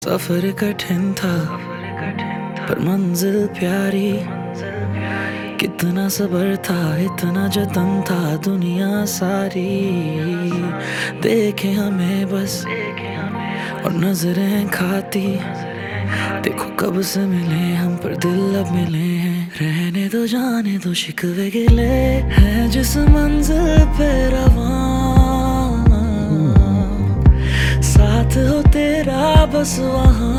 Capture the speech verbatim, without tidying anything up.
सफर कठिन था पर मंजिल प्यारी, कितना सबर था इतना जतन था दुनिया सारी। देखे हमें बस और नजरें खाती, देखो कब से मिले हम पर दिल अब मिले हैं। रहने दो जाने दो शिकवे गिले हैं जिस मंजिल पे रवां, साथ हो तेरा बस वहाँ।